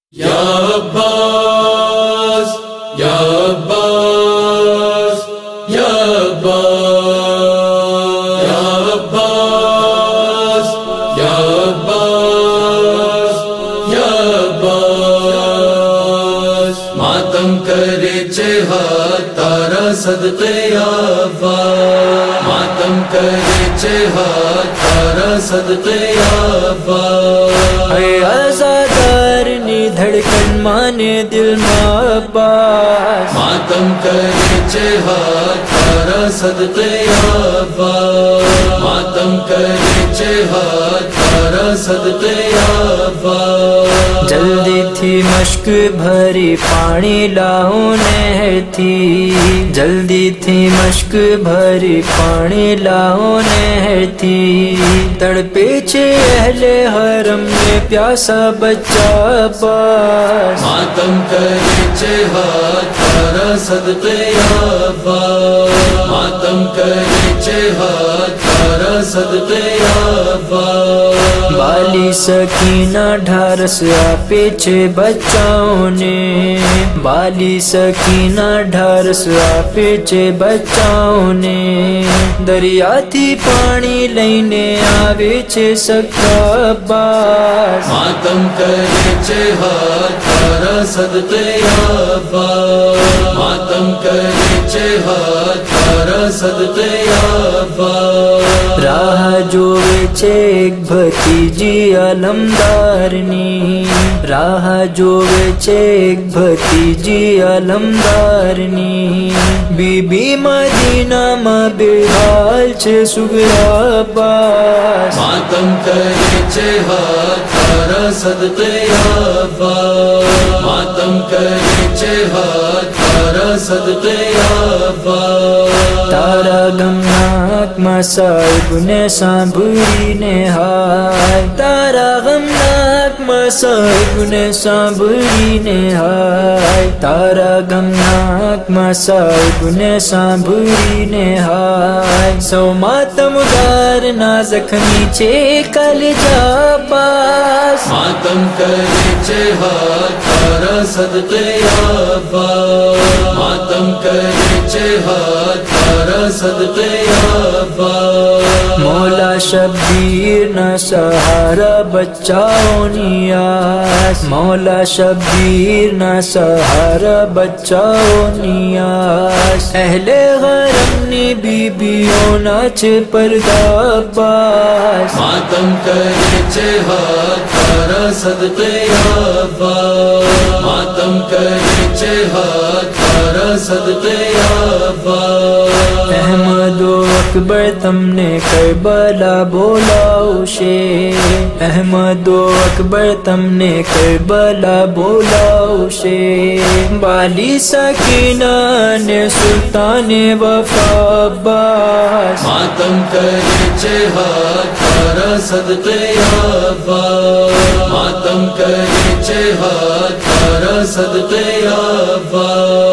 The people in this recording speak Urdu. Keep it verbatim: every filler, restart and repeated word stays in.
یا عباس یا عباس یا عباس یا عباس یا عباس یا عباس ماتم کرے چہات تارا صدقے یا عباس ماتم کرے چہات تارا صدقے یا عباس اے آزادار نی دھڑکن مانے دل ماں عباس ماتم کرے چہات تارا صدقے یا عباس ماتم کرے چہات تارا صدقے یا عباس جلدی تھی مشک بھری پانی لاؤ نہر تھی جلدی تھی مشک بھری پانی لاؤ نہر تھی تڑپے چھے اہل حرم میں پیاسا بچہ عباس ماتم کرے چہات تارا صدقے یا عباس ماتم کرے چہات تارا صدقے یا عباس بالی سکینہ ڈھارس آپے چھے بچاؤں نے بالی سکینہ ڈھارس آپے چھے بچاؤں نے دریا تھی پانی لینے آوے چھے سکا عباس ماتم کرے چہات تارا صدقے یا عباس ماتم کرے چہات تارا صدقے یا عباس راہ جو چھے ایک بھتیجی علمدارنی راہ جو چھے ایک بھتیجی علمدارنی بی بی مدینہ ماں بحال چھے سگرا عباس ماتم کرے چہات تارا صدقے یا عباس ماتم کرے چہات تارا صدقے یا عباس تارا غمناک مصائب نے سانبھری نہائے تارا غمناک مصائب نے سانبھری نہائے تارا غمناک مصائب نے سانبھری نہائے سو ماتم دار نا زخمی چھے کل جا عباس ماتم کرے چہات تارا صدقے یا عباس ماتم کرے چہات تارا صدقے یا عباس مولا شبیر نہ سہارا بچاؤ نیاز مولا شبیر نہ سہارا بچاؤ نیاز اہل غرم نی بی بیوں ناچ پردہ عباس ماتم کرے چہات تارا صدقے یا عباس ماتم کرے چہات تارا صدقے یا عباس احمد و اکبر تم نے کربلا بولا اوشے احمد و اکبر تم نے کربلا بولا اوشے بالی سکینہ نے سلطان وفا عباس ماتم کرے چہات تارا صدقے یا عباس ماتم کرے چہات تارا صدقے یا عباس